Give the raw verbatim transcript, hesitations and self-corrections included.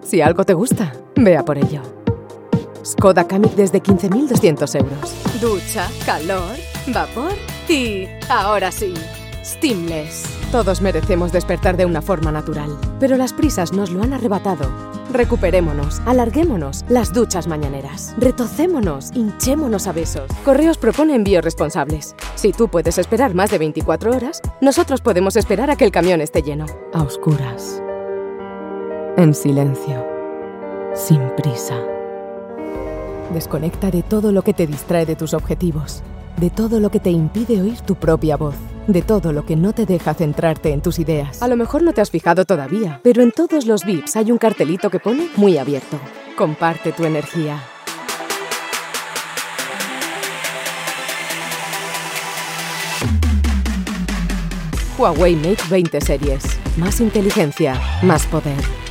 Si algo te gusta, ve a por ello. Skoda Kamiq desde quince mil doscientos euros. Ducha, calor, vapor y... ahora sí, Steamless. Todos merecemos despertar de una forma natural, pero las prisas nos lo han arrebatado. Recuperémonos, alarguémonos las duchas mañaneras. Retocémonos, hinchémonos a besos. Correos propone envíos responsables. Si tú puedes esperar más de veinticuatro horas, nosotros podemos esperar a que el camión esté lleno. A oscuras. En silencio. Sin prisa. Desconecta de todo lo que te distrae de tus objetivos, de todo lo que te impide oír tu propia voz, de todo lo que no te deja centrarte en tus ideas. A lo mejor no te has fijado todavía, pero en todos los V I Ps hay un cartelito que pone muy abierto. Comparte tu energía. Huawei Mate veinte series. Más inteligencia, más poder.